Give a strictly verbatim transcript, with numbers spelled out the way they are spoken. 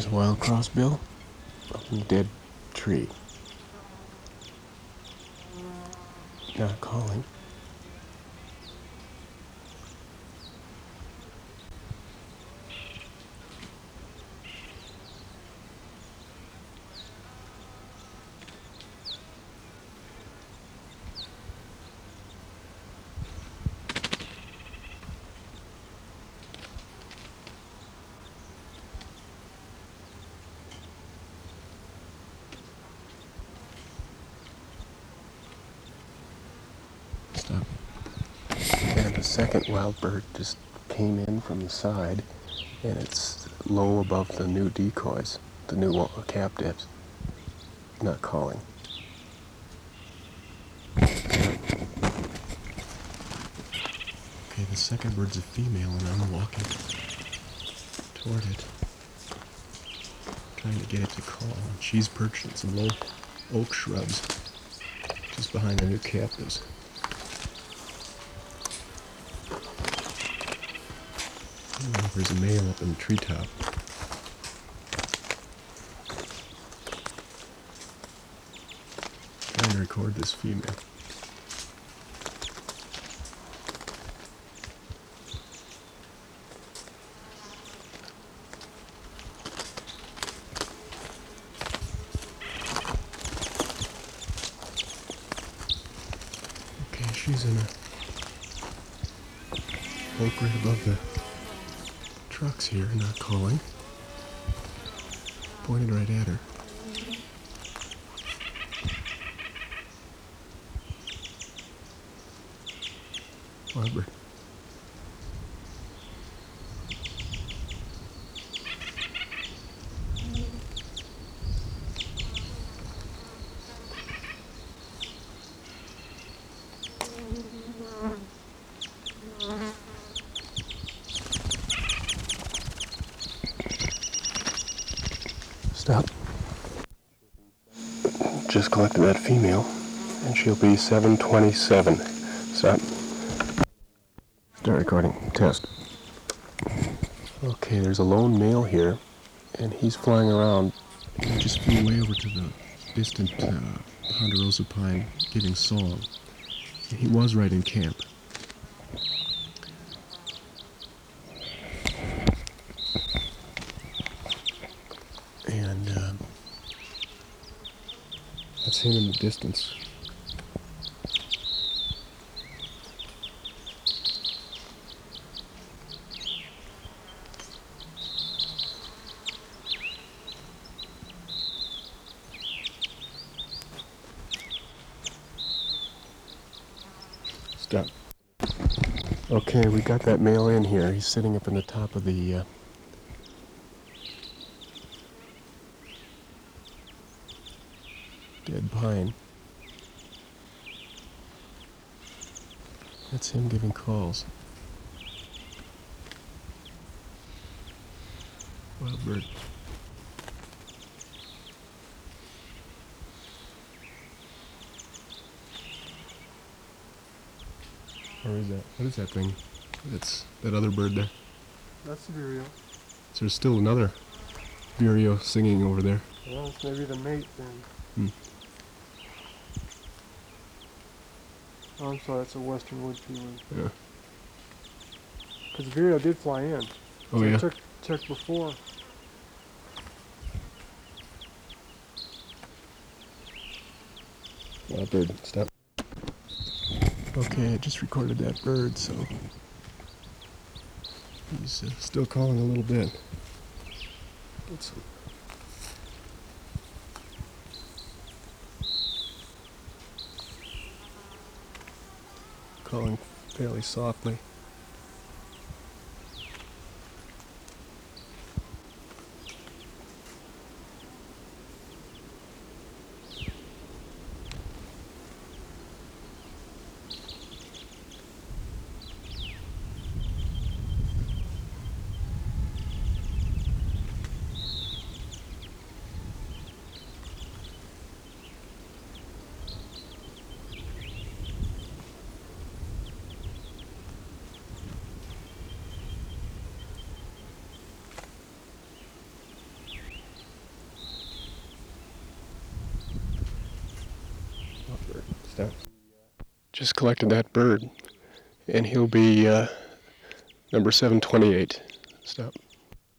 There's a wild crossbill up in the dead tree. Not calling. Stop. And the second wild bird just came in from the side, and it's low above the new decoys, the new uh, captives. Not calling. Okay, the second bird's a female, and I'm walking toward it, trying to get it to call. And she's perched in some low oak shrubs just behind the new captives. Oh, there's a male up in the treetop. Trying to record this female. Okay, she's in a oak right above the trucks here, not calling. Pointed right at her. Wild bird. Stop. Just collected that female, and she'll be seven twenty-seven. Stop. Start recording. Test. Okay, there's a lone male here, and he's flying around. He just flew way over to the distant uh, Ponderosa Pine giving song. He was right in camp. And uh, that's him in the distance. Stop. Okay, we got that male in here. He's sitting up in the top of the uh, dead pine. That's him giving calls. Wild bird. Or is that? What is that thing? It's that other bird there. That's the vireo. So there's still another vireo singing over there. Well, it's maybe the mate then. Hmm. Oh, I'm sorry, it's a western wood pewee. Yeah. Because the vireo did fly in. Oh so yeah? I took, checked before. Wild bird, stop. Okay, I just recorded that bird, so he's uh, still calling a little bit. Let's calling fairly softly. Stop. Just collected that bird, and he'll be uh, number seven twenty-eight. Stop.